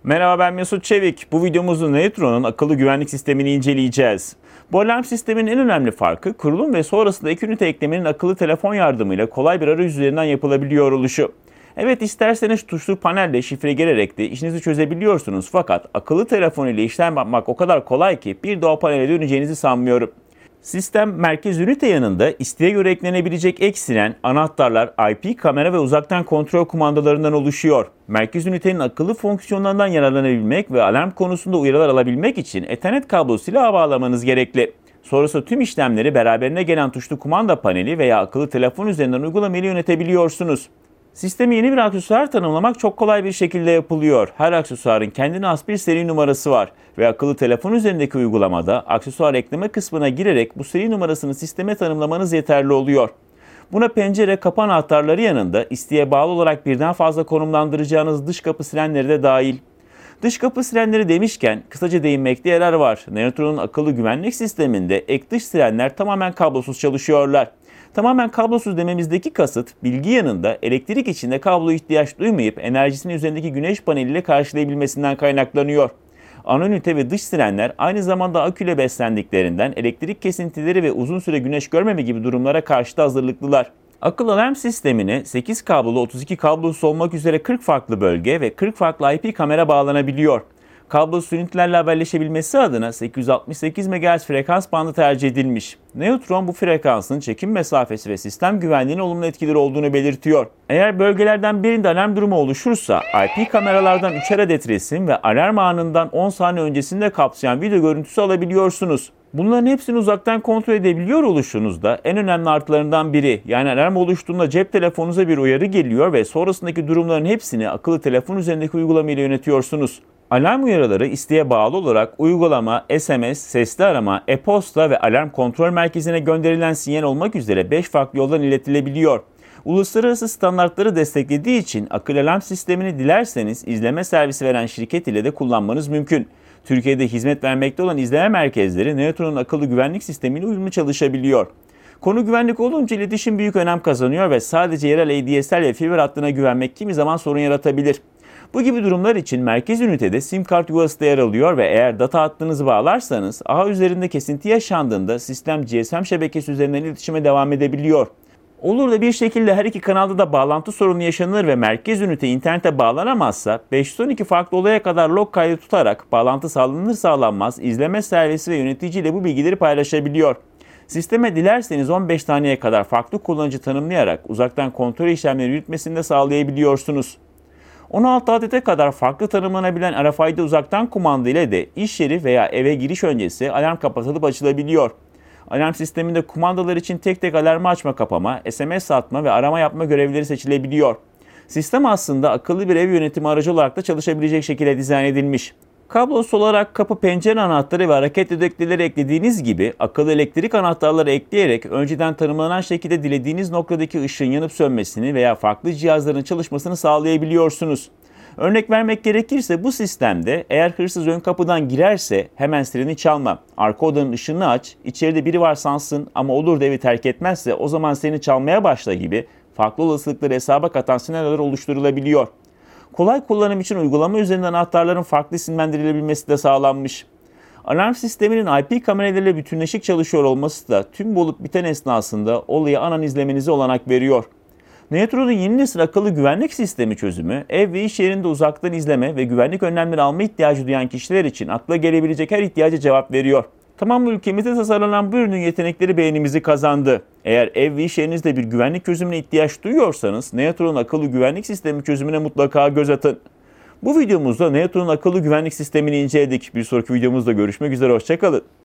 Merhaba, ben Mesut Çevik. Bu videomuzda Neutron'un akıllı güvenlik sistemini inceleyeceğiz. Bu alarm sisteminin en önemli farkı kurulum ve sonrasında ek ünite eklemenin akıllı telefon yardımıyla kolay bir arayüz üzerinden yapılabiliyor oluşu. Evet, isterseniz tuşlu panelle şifre girerek de işinizi çözebiliyorsunuz, fakat akıllı telefon ile işlem yapmak o kadar kolay ki bir de o panele döneceğinizi sanmıyorum. Sistem merkez ünite yanında isteğe göre eklenebilecek ek siren, anahtarlar, IP kamera ve uzaktan kontrol kumandalarından oluşuyor. Merkez ünitenin akıllı fonksiyonlarından yararlanabilmek ve alarm konusunda uyarılar alabilmek için Ethernet kablosuyla ağ bağlamanız gerekli. Sonrasında tüm işlemleri beraberine gelen tuşlu kumanda paneli veya akıllı telefon üzerinden uygulamayla yönetebiliyorsunuz. Sisteme yeni bir aksesuar tanımlamak çok kolay bir şekilde yapılıyor. Her aksesuarın kendine has bir seri numarası var ve akıllı telefon üzerindeki uygulamada aksesuar ekleme kısmına girerek bu seri numarasını sisteme tanımlamanız yeterli oluyor. Buna pencere, kapı anahtarları yanında isteğe bağlı olarak birden fazla konumlandıracağınız dış kapı sirenleri de dahil. Dış kapı sirenleri demişken kısaca değinmekte yarar var. Neutron'un akıllı güvenlik sisteminde ek dış sirenler tamamen kablosuz çalışıyorlar. Tamamen kablosuz dememizdeki kasıt, bilgi yanında elektrik içinde kablo ihtiyaç duymayıp enerjisini üzerindeki güneş paneliyle karşılayabilmesinden kaynaklanıyor. Ana ünite ve dış sirenler aynı zamanda aküyle beslendiklerinden elektrik kesintileri ve uzun süre güneş görmeme gibi durumlara karşı da hazırlıklılar. Akıl alarm sistemine 8 kablolu 32 kablosuz olmak üzere 40 farklı bölge ve 40 farklı IP kamera bağlanabiliyor. Kablosuz ünitelerle haberleşebilmesi adına 868 MHz frekans bandı tercih edilmiş. Neutron bu frekansın çekim mesafesi ve sistem güvenliğine olumlu etkileri olduğunu belirtiyor. Eğer bölgelerden birinde alarm durumu oluşursa IP kameralardan 3'er adet resim ve alarm anından 10 saniye öncesinde kapsayan video görüntüsü alabiliyorsunuz. Bunların hepsini uzaktan kontrol edebiliyor oluşunuz da en önemli artılarından biri. Yani alarm oluştuğunda cep telefonunuza bir uyarı geliyor ve sonrasındaki durumların hepsini akıllı telefon üzerindeki uygulamayla yönetiyorsunuz. Alarm uyarıları isteğe bağlı olarak uygulama, SMS, sesli arama, e-posta ve alarm kontrol merkezine gönderilen sinyal olmak üzere 5 farklı yoldan iletilebiliyor. Uluslararası standartları desteklediği için akıllı alarm sistemini dilerseniz izleme servisi veren şirket ile de kullanmanız mümkün. Türkiye'de hizmet vermekte olan izleme merkezleri Neutron'un akıllı güvenlik sistemiyle uyumlu çalışabiliyor. Konu güvenlik olunca iletişim büyük önem kazanıyor ve sadece yerel ADSL ve fiber hattına güvenmek kimi zaman sorun yaratabilir. Bu gibi durumlar için merkez ünitede sim kart yuvası da yer alıyor ve eğer data hattınızı bağlarsanız ağ üzerinde kesinti yaşandığında sistem GSM şebekesi üzerinden iletişime devam edebiliyor. Olur da bir şekilde her iki kanalda da bağlantı sorunu yaşanır ve merkez ünite internete bağlanamazsa 512 farklı olaya kadar log kaydı tutarak bağlantı sağlanır sağlanmaz izleme servisi ve yöneticiyle bu bilgileri paylaşabiliyor. Sisteme dilerseniz 15 taneye kadar farklı kullanıcı tanımlayarak uzaktan kontrol işlemleri yürütmesini de sağlayabiliyorsunuz. 16 adete kadar farklı tanımlanabilen RFID uzaktan kumanda ile de iş yeri veya eve giriş öncesi alarm kapatılıp açılabiliyor. Alarm sisteminde kumandalar için tek tek alarmı açma kapama, SMS atma ve arama yapma görevleri seçilebiliyor. Sistem aslında akıllı bir ev yönetimi aracı olarak da çalışabilecek şekilde dizayn edilmiş. Kablosuz olarak kapı, pencere anahtarı ve hareket dedektörleri eklediğiniz gibi akıllı elektrik anahtarları ekleyerek önceden tanımlanan şekilde dilediğiniz noktadaki ışığın yanıp sönmesini veya farklı cihazların çalışmasını sağlayabiliyorsunuz. Örnek vermek gerekirse bu sistemde eğer hırsız ön kapıdan girerse hemen sireni çalma, arka odanın ışığını aç, içeride biri var sansın ama olur da evi terk etmezse o zaman seni çalmaya başla gibi farklı olasılıkları hesaba katan senaryolar oluşturulabiliyor. Kolay kullanım için uygulama üzerinden anahtarların farklı isimlendirilebilmesi de sağlanmış. Alarm sisteminin IP kameralarıyla bütünleşik çalışıyor olması da tüm bu olup biten esnasında olayı anan izlemenize olanak veriyor. Neutron'un yeni nesil akıllı güvenlik sistemi çözümü, ev ve iş yerinde uzaktan izleme ve güvenlik önlemleri alma ihtiyacı duyan kişiler için akla gelebilecek her ihtiyaca cevap veriyor. Tamam, ülkemizde tasarlanan bu ürünün yetenekleri beğenimizi kazandı. Eğer ev ve iş yerinizde bir güvenlik çözümüne ihtiyaç duyuyorsanız Neutron'un akıllı güvenlik sistemi çözümüne mutlaka göz atın. Bu videomuzda Neutron'un akıllı güvenlik sistemini inceledik. Bir sonraki videomuzda görüşmek üzere, hoşça kalın.